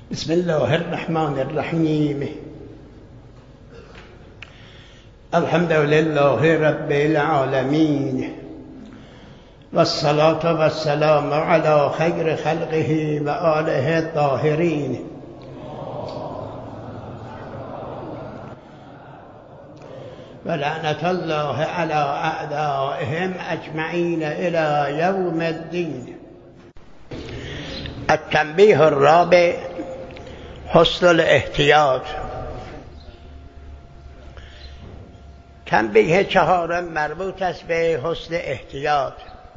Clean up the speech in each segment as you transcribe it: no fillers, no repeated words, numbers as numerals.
بسم الله الرحمن الرحیم. الحمد لله رب العالمین والصلاة والسلام على خیر خلقه و آله الطاهرین. و لعنت الله على اعدائهم اجمعین الى یوم الدین. التنبیه الرابع: حسن الاحتیاط. تنبیه چهارم مربوط است به حسن احتیاط.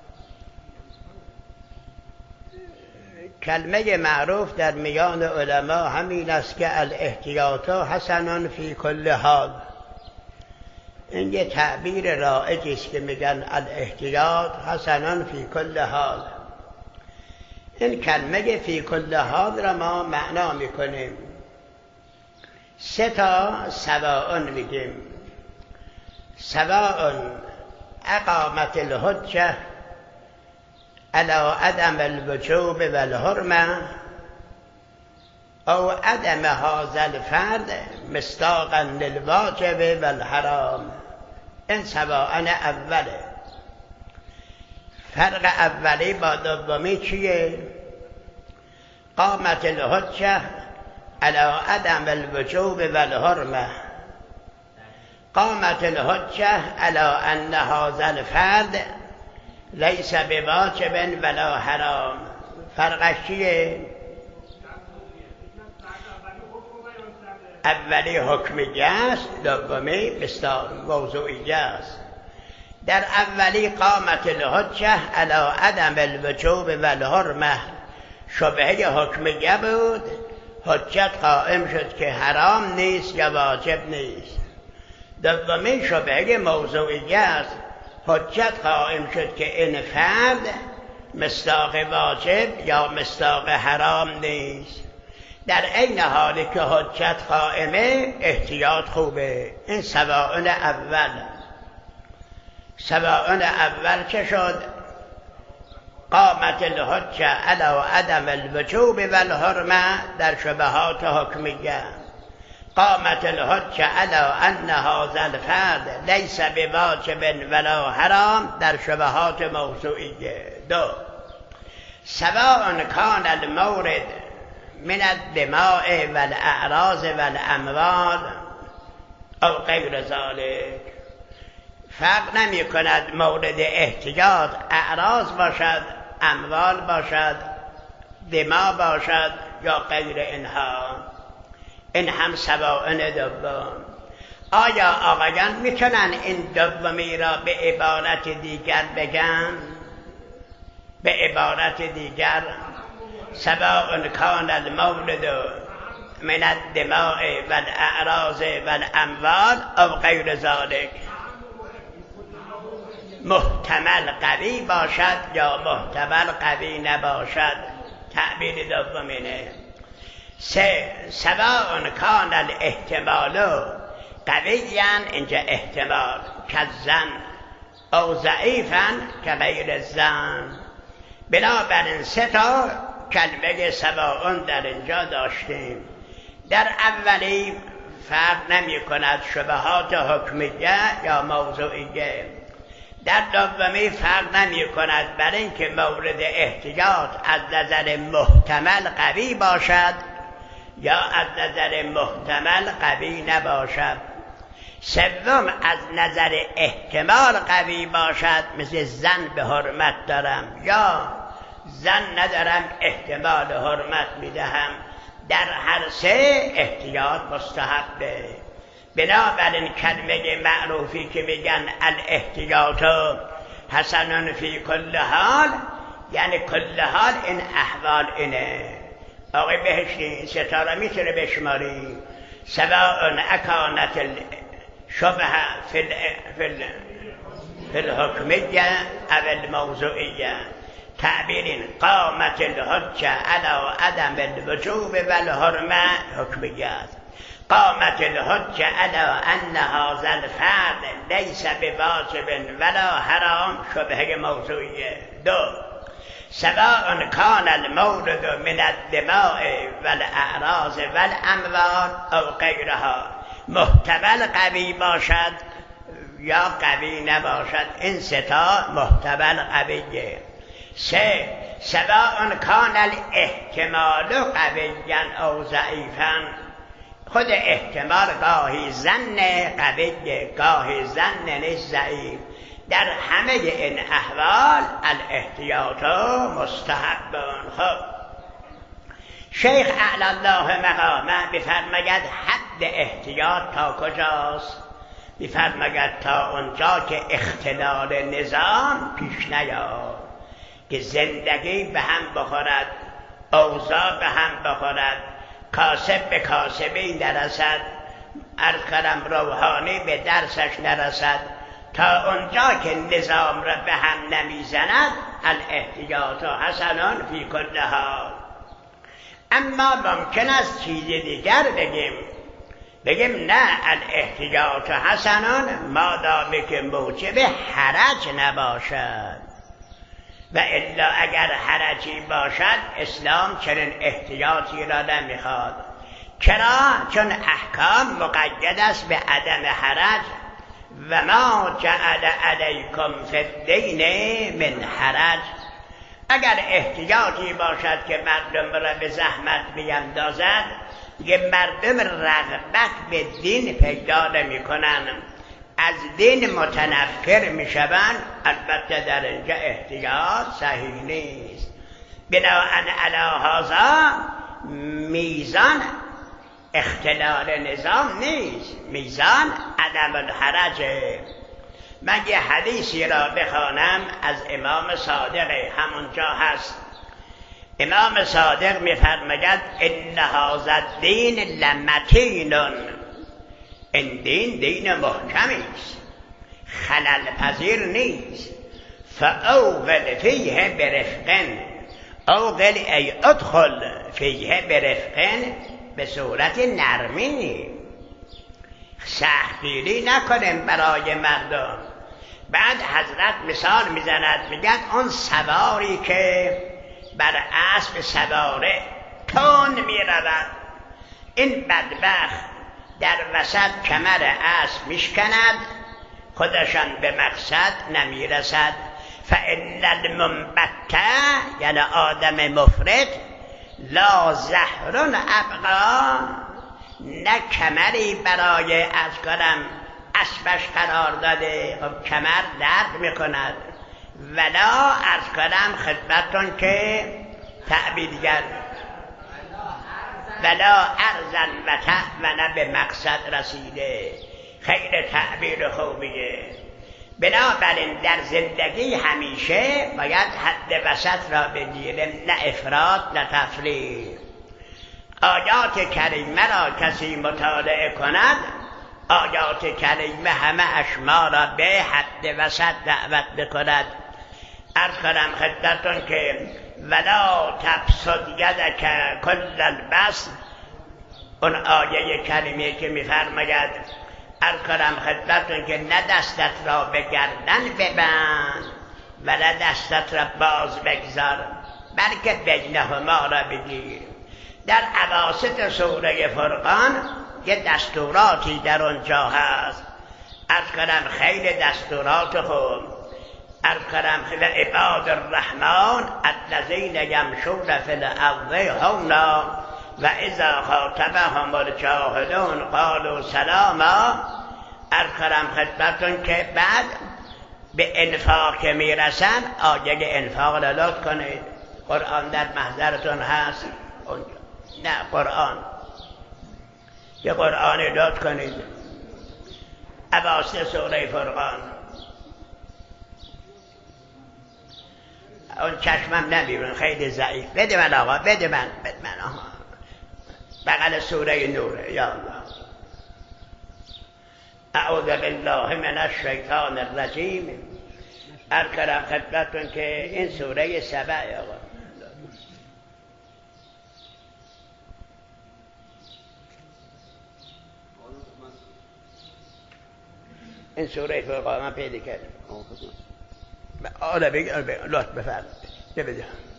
کلمه معروف در میان علما همین است که الاحتیاط حسن فی کل حال. این یه تعبیر رایجی است که میگن الاحتیاط حسن فی کل حال. این کلمه فی کل حال را ما معنا میکنیم. سه تا سواء میگیم. سواء اقامت الحجه علی عدم الوجوب و الحرمه او عدم هذا الفرد مصداقا للواجب و الحرام. این سواء اوله. فرق اولی با دومی چیه؟ قامت الحجه علی عدم الوجوب و الحرمه. قامت الحجه علی ان هذا الفرد لیس بواجب ولا حرام. فرقش چیه؟ اولی حکمیه است، دومی موضوعیه است. در اولی قامت الحجه علی عدم الوجوب و الحرمه، شبهه حکمیه بود، حجت قائم شد که حرام نیست یا واجب نیست. دومی شبهه موضوعیه است، حجت قائم شد که این فرد مصداق واجب یا مصداق حرام نیست. در عین حالی که حجت قائمه احتیاط خوبه. این سواء اول. سواء اول چه شد؟ قامت الحجه علی عدم الوجوب و الحرمه در شبهات حکمیه. قامت الحجه علی ان هذا الفرد لیس بواجب ولا حرام در شبهات موضوعیه. دو، سواء کان المورد من الدماء و الاعراض و الاموال او غیر ذلك. فرق نمی کند مورد احتیاط اعراض باشد، اموال باشد، دما باشد یا غیر اینها. این هم سواء دوم. آیا آقایان میتونن این دومی را به عبارت دیگر بگن؟ به عبارت دیگر سواء کان المورد من الدماء و الاعراض و الاموال او غیر ذلك. محتمل قوی باشد یا محتمل قوی نباشد. تعبیر دومینه. سه، سواء کان الاحتمال قویا، اینجا احتمال کالظن او ضعیفا کغیر الظن. بنابراین سه تا کلمه سواء در اینجا داشتیم. در اولی فرق نمی کند شبهات حکمیه یا موضوعیه. در دومی فرق نمی کند برای اینکه مورد احتیاط از نظر محتمل قوی باشد یا از نظر محتمل قوی نباشد. سوم از نظر احتمال قوی باشد، مثل زن به حرمت دارم یا زن ندارم احتمال حرمت میدهم. در هر سه احتیاط مستحبه. بنابراین کلمه معروفی که میگن الاحتیاط حسن فی کل حال، یعنی کل حال این احوال اینه. آقای بهشتی این ستاره میتونه بشماری. سواء اکانت الشبه فی الحکمیه او الموضوعیه. تعبیرین قامت الحجه علی عدم الوجوب و الحرمه حکمیه است. قامت الحجه علی ان هذا الفرد لیس بواجب ولا حرام شبهه موضوعیه. دو، سواء کان المورد من الدماء والاعراض والاموال او غیرها، محتمل قوی باشد یا قوی نباشد. این ستا محتمل قویه. 3 سواء کان الاحتمال قویا او ضعیفا، خود احتمال گاهی ظن قوی گاهی ظن نیست ضعیف. در همه این احوال الاحتیاط مستحب. خب شیخ اعلی الله مقامه بفرماید حد احتیاط تا کجاست؟ بفرماید تا اونجا که اختلال نظام پیش نیاد، که زندگی به هم بخورد، اوضاع به هم بخورد، کاسب به کاسبی نرسد، ارکرم روحانی به درسش نرسد. تا اونجا که نظام را به هم نمیزند الاحتیاط حسن فی کل حال. اما ممکن است چیز دیگر بگیم نه، الاحتیاط حسن مادامی که موجب حرج نباشد، و الا اگر حرجی باشد اسلام چنین احتیاطی را نمیخواد. چرا؟ چون احکام مقید است به عدم حرج. و ما جعل علیکم فی الدین من حرج. اگر احتیاطی باشد که مردم را به زحمت بیندازد، که مردم رغبت به دین پیدا نمی کنند، از دین متنفر می شوند، البته در اینجا احتیاط صحیح نیست. بناهن علی هذا میزان اختلال نظام نیست، میزان عدم الحرج. من یه حدیثی را بخوانم از امام صادق، همونجا هست. امام صادق میفرماید ان هذا الدین لمتین، این دین محکمی است، خلل پذیر نیست. فاوغل فیه برفق، اوغل ای ادخل فیه برفق، به صورت نرمی، سختگیری نکنیم برای مردم. بعد حضرت مثال میزند، میگن اون سواری که بر اسب سواره تند میرود، این بدبخت در وسط کمر اسب میشکند، خودشان به مقصد نمیرسد. فان المنبت، یعنی آدم مفرط، لا زهر ابقا، نه کمری برای از کنم اسبش قرار داده، خب کمر درد میکند. ولا از کنم خدمتون که تعبیرگر ولا ارزن و نه به مقصد رسیده. خیلی تعبیر خوبیه. بنابراین در زندگی همیشه باید حد وسط را بگیریم، نه افراط نه تفریط. آیات کریمه را کسی مطالعه کند، آیات کریمه همه اشما را به حد وسط دعوت بکند. عرض کنم خدمتون که ولا تبسط یدک کل البسط، اون آیه کریمه که میفرماید، عرض کنم خدمتون که نه دستت را به گردن ببند و نه دستت را باز بگذار، بلکه بینهما را بگیر. در اواسط سوره فرقان یه دستوراتی در اونجا هست، عرض کنم خیلی دستورات خوب. عرض کنم خیلی عباد الرحمن الذین یمشون فی الارض هونا و اذا خاطبهم الجاهلون قالوا سلاما. عرض کنم خدمتون که بعد به انفاق که میرسن آیه انفاق را لطف کنید. قرآن در محضرتون هست اونجا؟ نه قرآن، یه قرآن لطف کنید، اواسط سوره فرقان. اون چشمم نمیبینم، خیلی ضعیف. بده من آقا، بده من آقا. بغل سوره نوره. یا الله، اعوذ بالله من الشیطان الرجیم. ارکرم خدمتون که این سوره سبع آقا، این سوره فرقان من پیدا کردم. آره بگم لطف بفرد بده.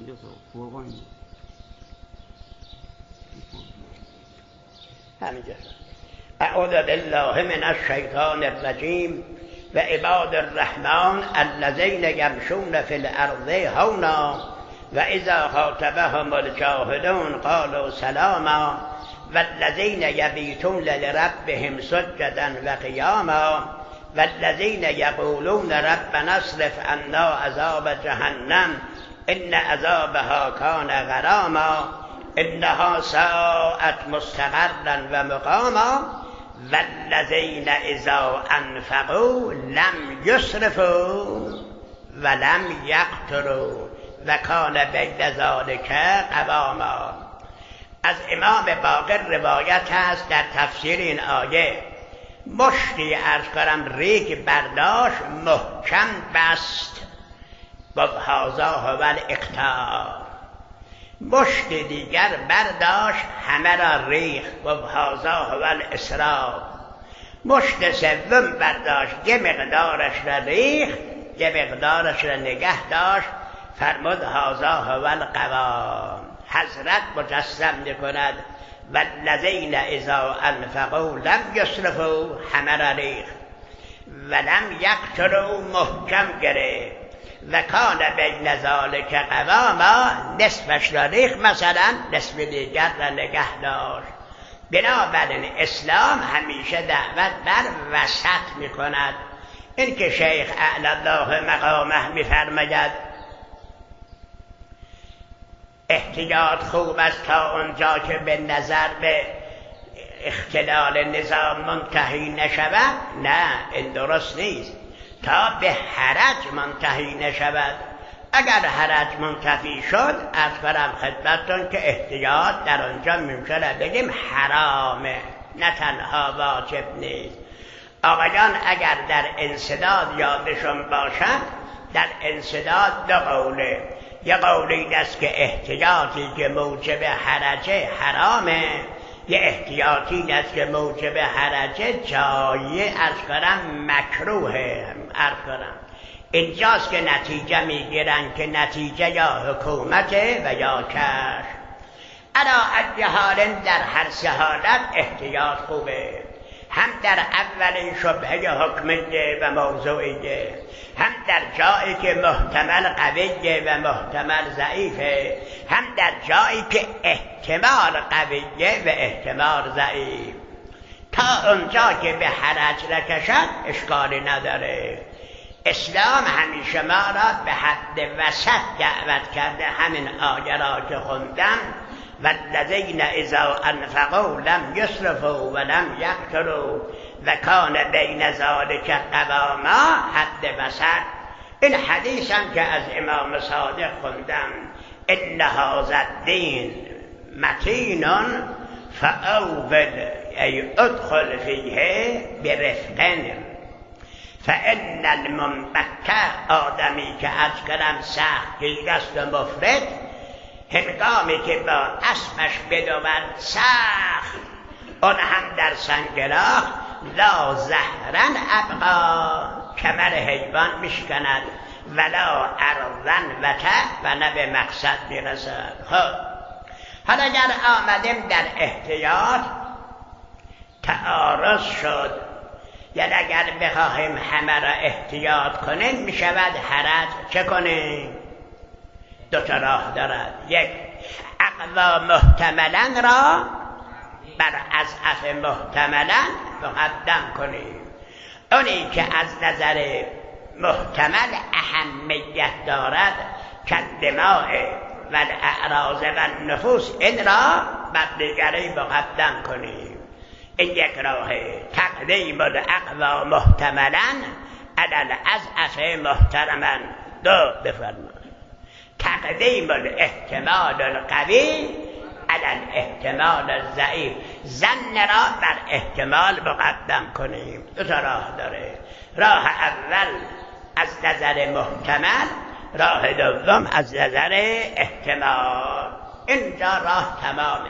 همینجا. اعوذ بالله من الشیطان الرجیم و عباد الرحمن الذین یمشون فی الارض هونا و اذا خاطبهم الجاهلون قالوا سلاما والذین یبیتون لربهم سجدا و قیاما والذین یقولون ربنا اصرف عنا عذاب جهنم ان عذابها کان غراما انها ساءت مستقرا و مقاما والذین اذا انفقوا لم یسرفوا ولم یقتروا و کان بین ذلک قواما. از امام باقر روایت هست در تفسیر این آیه مشتی عرض کنم ریگ برداشت محکم بست و هذا هو الاقتار. مشت دیگر برداشت همه را ریخ و هذا هو الاسراف. مشت سوم برداشت یه مقدارش را ریخ یه مقدارش را نگه داشت فرمود هذا هو القوام. حضرت مجسم می‌کند والذین اذا انفقوا لم یسرفوا همه را ریخ و لم یقتروا محکم گرفت و کان بین ذلک قواما نصفش را ریخ مثلا نصف دیگر را نگه داشت. بنابراین اسلام همیشه دعوت بر وسط می‌کند. این که شیخ اعلی الله مقامه می‌فرماید احتیاط خوب است تا اونجا که به نظر به اختلال نظام منتهی نشود. نه این درست نیست. تا به حرج منتهی نشود. اگر حرج منتفی شد از کنم خدمتتون که احتیاط در آنجا ممکنه بگیم حرامه نه تنها واجب نیست. آقایان اگر در انسداد یادشون باشد در انسداد دو قوله. یه قولی است که احتیاطی که موجب حرجه حرامه، یه احتیاطی است که موجب حرجه جایه از کنم مکروهه. عرض کنم اینجاست که نتیجه میگیرن که نتیجه یا حکومته و یا کش. علا ای حال در هر سه حالت احتیاط خوبه. هم در اولین شبهه حکمیه و موضوعیه، هم در جایی که محتمل قویه و محتمل ضعیفه، هم در جایی که احتمال قویه و احتمال ضعیف. تا اونجا که به حرج نکشد اشکالی نداره. اسلام همیشه ما را به حد وسط دعوت کرده. همین آیه را که خوندم والذین اذا انفقوا لم یسرفوا ولم یقتروا و کان بین ذلک قواما حد وسط. این حدیث هم که از امام صادق خوندم ان هذا الدین متین فاول ای ادخل فیه برفق فان المنبت آدمی که از کلم سخت گیرست و مفرد هنگامی که با اسبش بدود سخت اون هم در سنگلاخ لا زهرن ابقا کمر حیوان میشکند ولا ارضن و نه به مقصد میرسد. خب حالا اگر آمدیم در احتیاط تعارض شد، یعنی اگر بخواهیم همه را احتیاط کنیم میشود حرج چه کنیم؟ دو تا راه دارد. یک اقوا محتملا را بر اضعف محتملا مقدم کنیم. اونی که از نظر محتمل اهمیت دارد کالدماء و الاعراض و النفوس این را بر دیگری مقدم کنیم. این یک راه تقدیم الاقوا محتملا علی الاضعف محترما. دو بفرمایید تقدیم الاحتمال القوی علی الاحتمال الضعیف. ظن را بر احتمال مقدم کنیم. دو تا راه داره. راه اول از نظر محتمل، راه دوم از نظر احتمال. اینجا راه تمامه.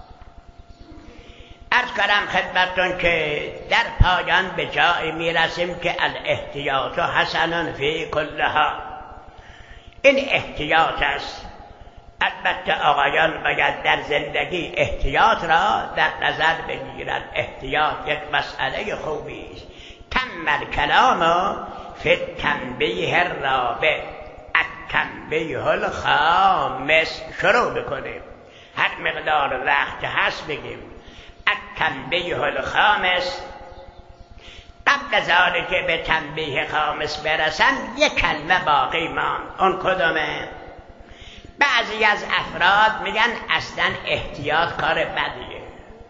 عرض کنم خدمتتون که در پایان به جایی میرسیم که الاحتیاط حسن فی کلها. این احتیاط است البته آقایان باید در زندگی احتیاط را در نظر بگیرند. احتیاط یک مسئله خوبی است. تم الکلام فی التنبیه الرابع، التنبیه الخامس. شروع بکنیم، هر مقدار وقت هست بگیم. التنبیه الخامس. قبل از آنکه که به تنبیه خامس برسن یک کلمه باقی ماند. اون کدومه؟ بعضی از افراد میگن اصلا احتیاط کار بدیه،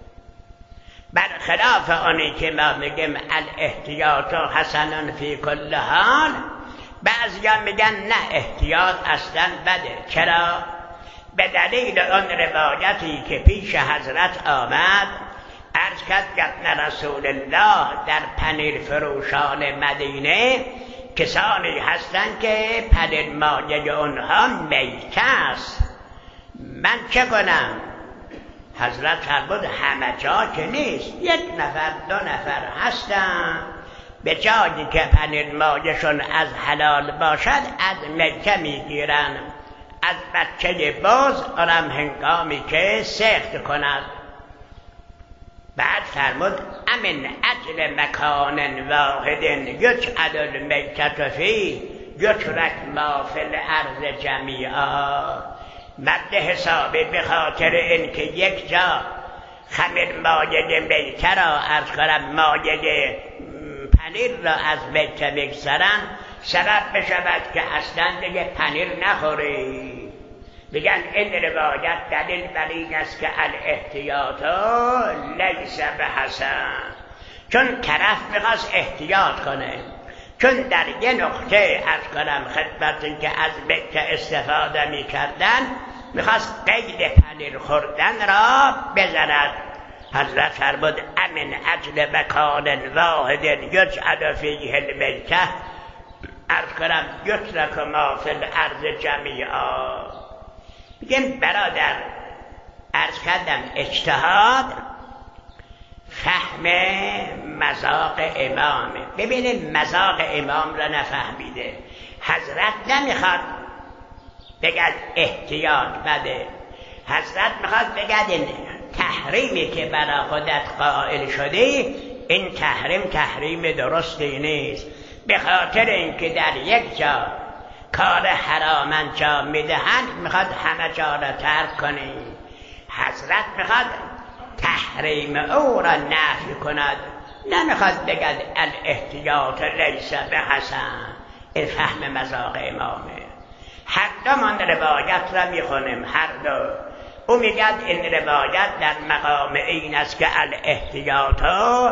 برخلاف آنی که ما میگیم الاحتیاط حسن فی کل حال. بعضیا میگن نه، احتیاط اصلا بده. چرا؟ به دلیل آن روایتی که پیش حضرت آمد، عرض کرد ابن رسول الله در پنیر فروشان مدینه کسانی هستند که پنیر مایه اونها میته است. من چه کنم؟ حضرت فرمود همه جا که نیست، یک نفر دو نفر هستن به جایی که پنیر مایهشون از حلال باشد از میته میگیرن، از بچه باز آرم هنگامی که سخت کند. بعد فرمود امن اجل مکان واحد یجعل المیتة فیه یترک ما فی الارض جمیعا. مد حسابی به خاطر اینکه یک جا خمیر مایه میته را عرض کنم، مایه پنیر را از میته بگذارن، سبب بشود که اصلا دیگه پنیر نخوری. بگن این روایت دلیل بر این است که الاحتیاط لیس بحسن، چون طرف میخواست احتیاط کنه، چون در یه نقطه عرض کنم خدمتون که از میته استفاده میکردن، میخواست قید پنیر خوردن را بزند. حضرت فرمود امن اجل مکان واحد یجعل فیه المیته عرض کنم یترک ما فی الارض جمیعا. میگم برادر، عرض کردم اجتهاد فهم مذاق امامه. ببینید مذاق امام را نفهمیده. حضرت نمیخواد بگد احتیاط بده، حضرت میخواد بگد این تحریمی که برای خودت قائل شدی این تحریم درستی نیست. به خاطر اینکه در یک جا کار حرام انجام میدهند میخواد همه جا را ترک کنی. حضرت میخواد تحریم او را نفی کند، نمیخواد بگد الاحتیاط لیس بحسن. این فهم مذاق امامه. هر دو من روایت را میخونیم، هر دو. او میگد این روایت در مقام این است که الاحتیاط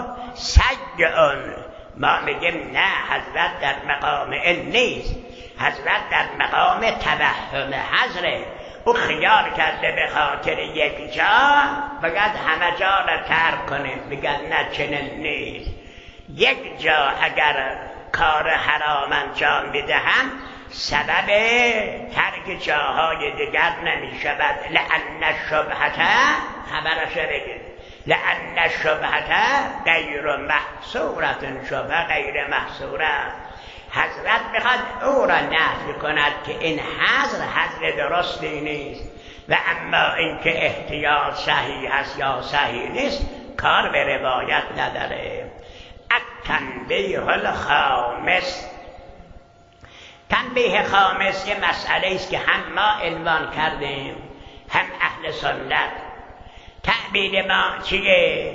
سیئون. ما میگیم نه، حضرت در مقام این نیست، حضرت در مقام توهم حضره. او خیال کرده به خاطر یک جا بگد همه جا را ترک کنیم، بگد نه چنین نیست. یک جا اگر کار حرام انجام میدهند سبب ترک جاهای دیگر نمی شود. لأن الشبهة خبرش بگید، لأن الشبهة غیر محصورة، شبهه غیر محصوره. حضرت میخواد او را نفی کند که این حظر درستی نیست، و اما اینکه احتیاط صحیح است یا صحیح نیست کار به روایت نداره. التنبیه الخامس. تنبیه خامس یه مسئله است که هم ما عنوان کردیم هم اهل سنت. تعبیر ما چیه؟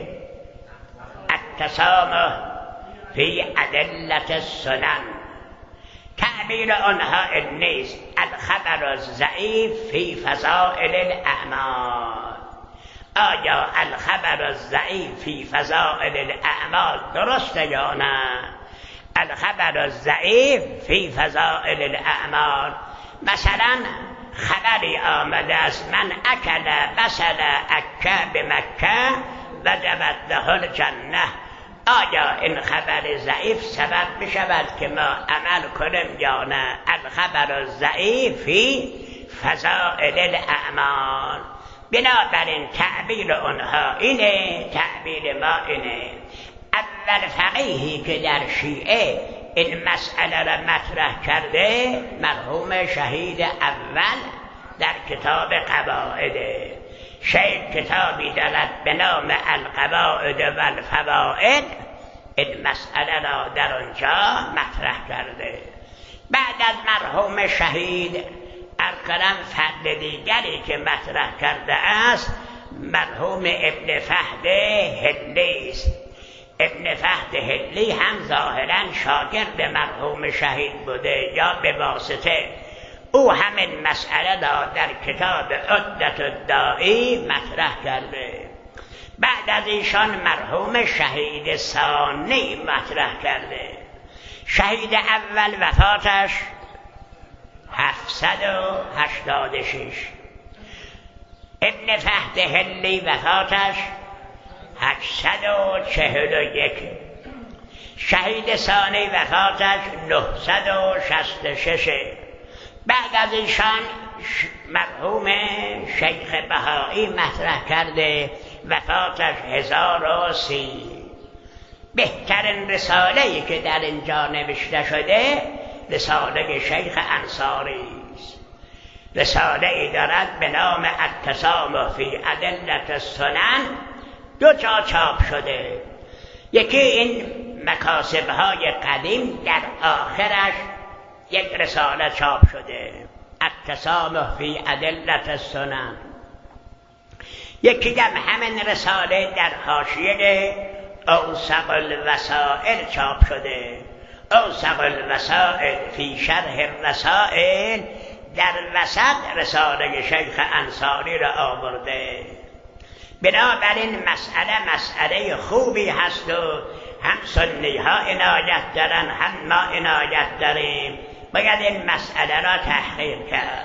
التسامح فی ادلة السنن. تعبیر آنها این نیست الخبر الضعیف فی فضائل الاعمال. آیا الخبر الضعیف فی فضائل الاعمال درسته یا نه؟ الخبر الضعیف فی فضائل الاعمال. مثلا خبری آمده است من اکل بصل اکه بمکه وجبت له الجنه. آیا این خبر ضعیف سبب بشود که ما عمل کنیم یا نه؟ الخبر الضعیف فی فضائل الاعمال. بنابراین تعبیر اونها اینه، تعبیر ما اینه. اول فقیهی که در شیعه این مسئله را مطرح کرده مرحوم شهید اول در کتاب قواعد. شیخ کتابی دارد به نام القواعد و الفواید، این مسئله را در آنجا مطرح کرده. بعد از مرحوم شهید ارکرم فرد دیگری که مطرح کرده است مرحوم ابن فهد هلی است. ابن فهد هلی هم ظاهرا شاگرد مرحوم شهید بوده یا به واسطه. او همین مسئله را در کتاب عدت الداعی مطرح کرده. بعد از ایشان مرحوم شهید ثانی مطرح کرده. شهید اول وفاتش 786، ابن فهد هلی وفاتش 841، شهید ثانی وفاتش 966. بعد از ایشان مرحوم شیخ بهایی مطرح کرده وفاتش 1030. بهترین رساله‌ای که در اینجا نوشته شده رساله شیخ انصاری است. رساله‌ای دارد به نام التسامح فی ادلة السنن، 2 جا چاپ شده. یکی این مکاسب‌های قدیم در آخرش یک رساله چاپ شده، التسامح فی ادلة السنن. یکی هم همین رساله در حاشیه اوسق الوسائل چاپ شده، اوسق الوسائل فی شرح الرسائل. در وسط رساله شیخ انصاری را آورده. بنابراین مسئله خوبی هست و هم سنی ها عنایت دارن هم ما عنایت داریم. باید این مسئله را تحقیق کرد.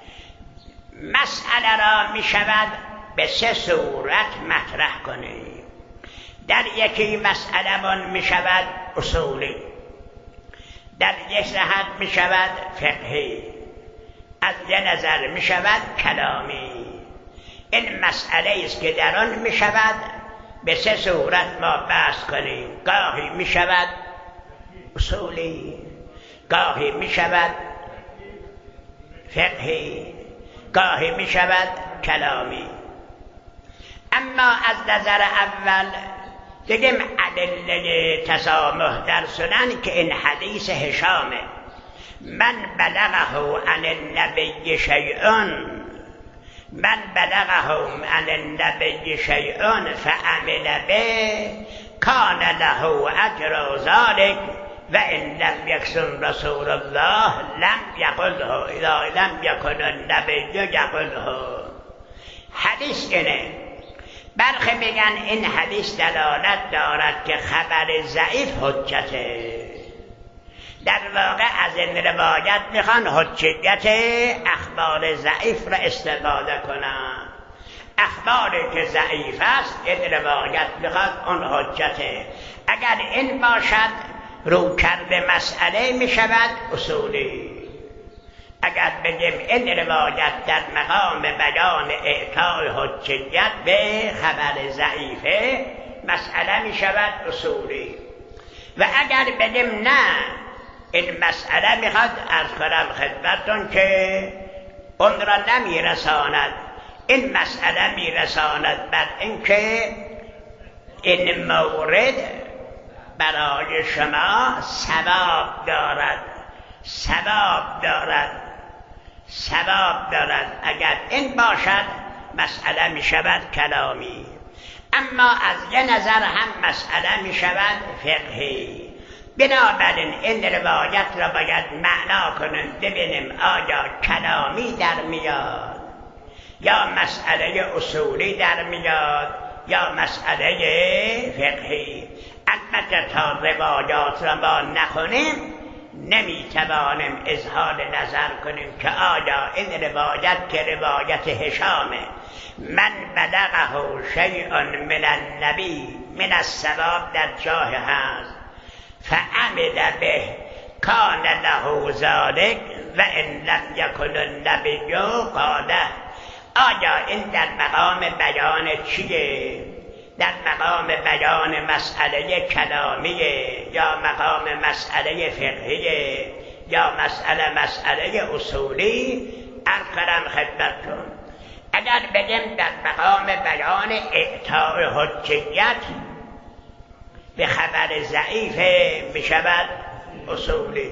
مسئله را می شود به 3 صورت مطرح کنیم. در یکی مسئله من می شود اصولی، در یک جهت می شود فقهی، از یه نظر می شود کلامی. این مسئله است که در آن می شود به 3 صورت ما بحث کنیم. گاهی می شود اصولی، گاهی می شود فقهی، گاهی می شود کلامی. اما از نظر اول دیگه ادله تسامح در سنن که این حدیث هشامه، من بلغه عن النبی شیئون، من بلغه عن النبی شیئون فعمل به کان له اجر ذلک و ان لم یکن رسول الله لم یقله اذا لم یکن النبی یقله. حدیث اینه. برخی میگن این حدیث دلالت دارد که خبر ضعیف حجته. در واقع از این روایت میخوان حجیت اخبار ضعیف را استفاده کنند. اخباری که ضعیف است این روایت میخواد اون حجته. اگر این باشد رو کرده مسئله میشود اصولی. اگر بگیم این روایت در مقام بیان اعطای حجیت به خبر ضعیفه، مسئله میشود اصولی. و اگر بگیم نه این مسئله میخواد از کنم خدمتون که اون را نمیرساند، این مسئله میرساند بر اینکه این مورد برای شما ثواب دارد، ثواب دارد، ثواب دارد. اگر این باشد مسئله می شود کلامی. اما از یه نظر هم مسئله می شود فقهی. بنابراین این روایت را باید معنا کنیم، ببینیم آیا کلامی در میاد یا مسئله اصولی در میاد یا مسئله فقهی. البته تا روایات را ما نخونیم نمیتوانیم اظهار نظر کنیم که آیا این روایت که روایت هشامه من بلغه شیء من النبی من الثواب در جاه هست فعمل به کان له ذلک و ان لم یکن النبی قاله. آیا این در مقام بیان چیه؟ در مقام بیان مسئله کلامیه یا مقام مسئله فقهیه یا مسئله اصولی؟ عرض کردم خدمتتون اگر بگیم در مقام بیان اعطاء حجیت به خبر ضعیف میشود اصولی.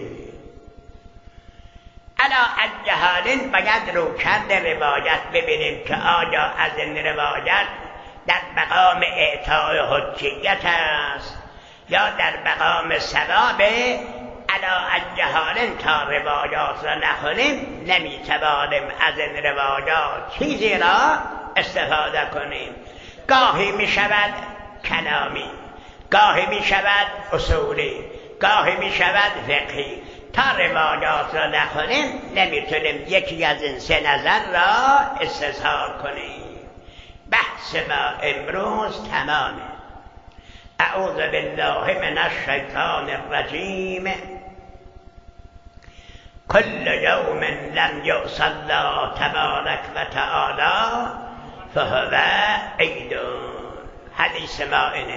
علا الجهالین باید روکرد روایت ببینیم که آیا از این روایت در مقام اعطاء حجیت است یا در مقام ثواب. علا الجهالین تا روایات را نخونیم نمیتوانیم از این روایات چیزی را استفاده کنیم. گاهی میشود کلامی، گاهی میشود اصولی، گاهی میشود فقهی. تا روایات را نخونیم نمیتونیم یکی از این سه نظر را استظهار کنیم. بحث ما امروز تمامه. اعوذ بالله من الشیطان الرجیم. کل یوم لم یعص الله تبارک و تعالی فهو عید. حدیث ما اینه.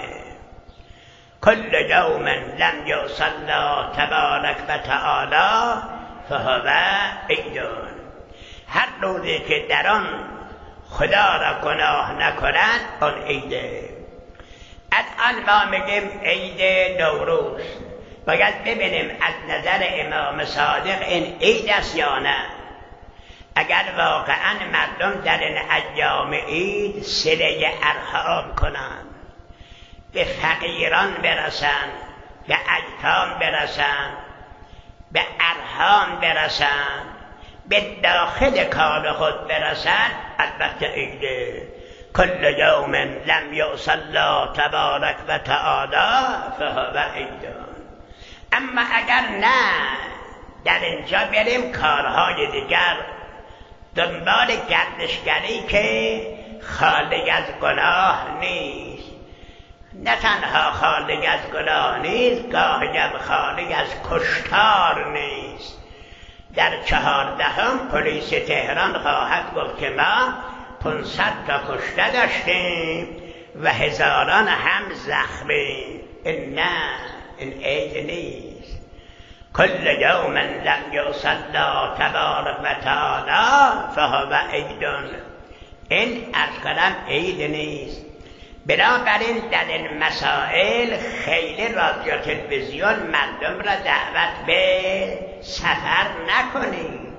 کل یوم لم یعص الله تبارک و تعالی فهو عید. هر روزی که در آن خدا را گناه نکند آن عیده. الان ما میگیم عید نوروز، باید ببینیم از نظر امام صادق این عید است یا نه. اگر واقعا مردم در این ایام عید صله ارحام کنند، به فقیران برسند، به ایتام برسند، به ارحام برسند، به داخل کار خود برسند، البته عیده. کل یوم لم یعص الله تبارک و تعالی فهو عید. اما اگر نه در اینجا بریم کارهای دیگر دنبال گردشگری که خالی از گناه نیست، نه تنها خالی از گناه نیست، گاهی هم خالی از کشتار نیست. در 14 پلیس تهران خواهد گفت که ما 500 تا کشته داشتیم و هزاران هم زخمی. این نه، این عید نیست. کل یوم لم یعص الله تبارک و تعالی فهو عید. این عرض کنم عید نیست. بنابراین در این مسائل خیلی رادیو تلویزیون مردم را دعوت به سفر نکنید.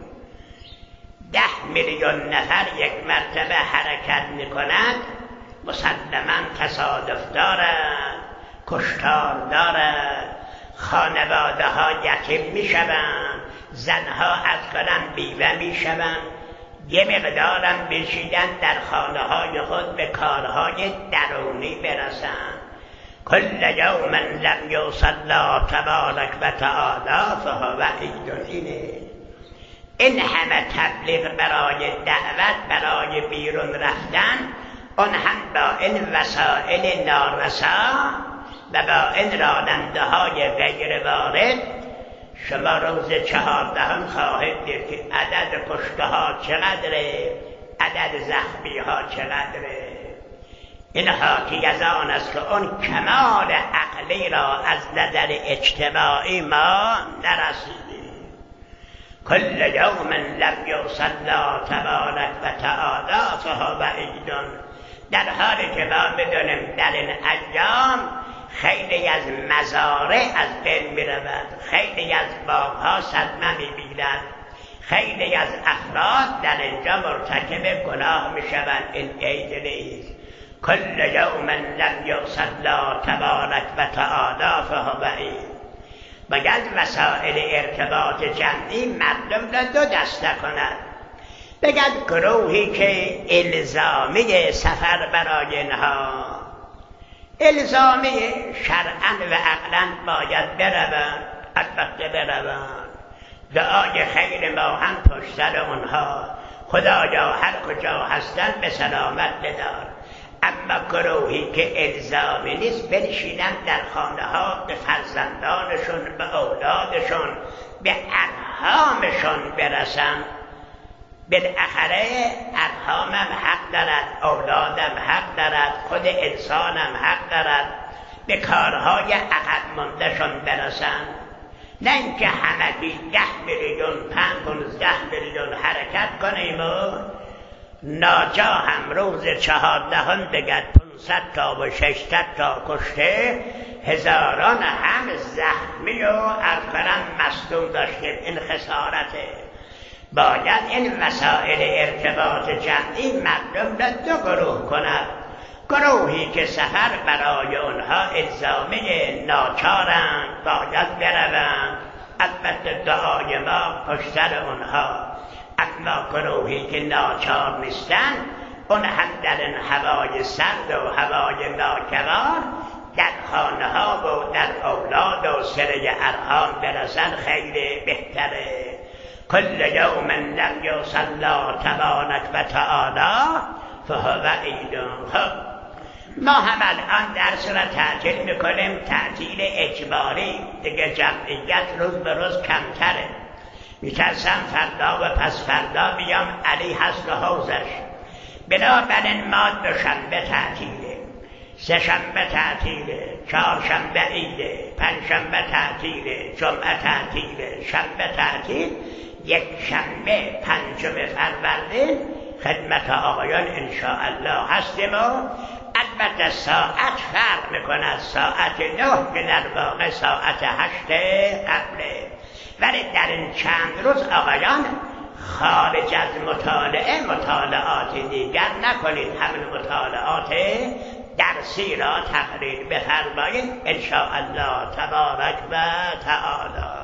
10 میلیون نفر یک مرتبه حرکت میکنند، مسلما تصادف دارد، کشتار دارد، خانواده ها یتیم میشوند، زنها از کنن بیوه میشوند، یه مقدارم بشیدن در خانه های خود به کارهای درونی برسند. کل یوم لم یعص الله تبارک و تعالی فهو عید. این همه تبلیغ برای دعوت، برای بیرون رفتن، اون هم با این وسایل نارسا و با این راننده های غیر وارد. شما روز 14 خواهید دید که عدد کشته ها چقدره، عدد زخمی ها چقدره. این حاکی از آن است که اون کمال عقلی را از نظر اجتماعی ما نرسیدیم. کل یوم لم یعص الله تبارک و تعالی فهو عید. در حالی که ما بدونیم در این ایام خیلی از مزارع از بین می رود، خیلی از باغها صدمه می بیند، خیلی از افراد در اینجا مرتکب گناه می شوند. این عید نیست. کل یوم لم یعص الله تبارک و تعالی فهو عید. باید وسائل ارتباط جمعی مردم را 2 دسته کند. بگد گروهی که الزامی سفر برای اینها، الزامی شرعاً و عقلاً باید بروند، البته بروند. دعای خیر ما هم پشت سر اونها. خدایا هر کجا هستن به سلامت بدار. اما گروهی که الزامی نیست بنشینن در خانه ها، به فرزندانشون، به اولادشون، به ارحامشون برسن. بالاخره ارحامم حق دارد، اولادم حق دارد، خود انسانم حق دارد به کارهای عقب موندهشون برسن. نه اینکه همگی 10 میلیون 15 میلیون حرکت کنیم و ناجا هم روز 14 بگد 500 تا و 600 تا کشته، هزاران هم زخمی و ارکنم مصدوم داشتیم. این خسارته. باید این مسائل ارتباط جمعی مردم را 2 گروه کند. گروهی که سفر برای اونها الزامی ناچارند، باید بروند، البته دعای ما پشت سر اونها. اما گروهی که ناچار نیستن، اون هم در این هوای سرد و هوای ناگوار در خانه ها و در اولاد و سره ارحام برسن خیلی بهتره. کل یوم لم یصلی تبارک و تعالی فهو عید. ما هم الان درس را تعطیل میکنیم، تعطیل اجباری. دیگه جمعیت روز به روز کمتره. میترسم فردا و پس فردا بیام علی هست و حوزش. بنابراین ما 2 شنبه تعطیله، 3 شنبه تعطیله، 4 شنبه عیده، 5 شنبه تعطیله، جمعه تعطیله، شنبه تعطیل. 1 شنبه 5 فروردین خدمت آقایان انشاءالله هستیم و البته ساعت فرق میکنه. ساعت 9 که در واقع ساعت 8 قبله. ولی در این چند روز آقایان خارج از مطالعات دیگر نکنید، همین مطالعات درسی را تقریر بفرمایید انشاءالله تبارک و تعالی.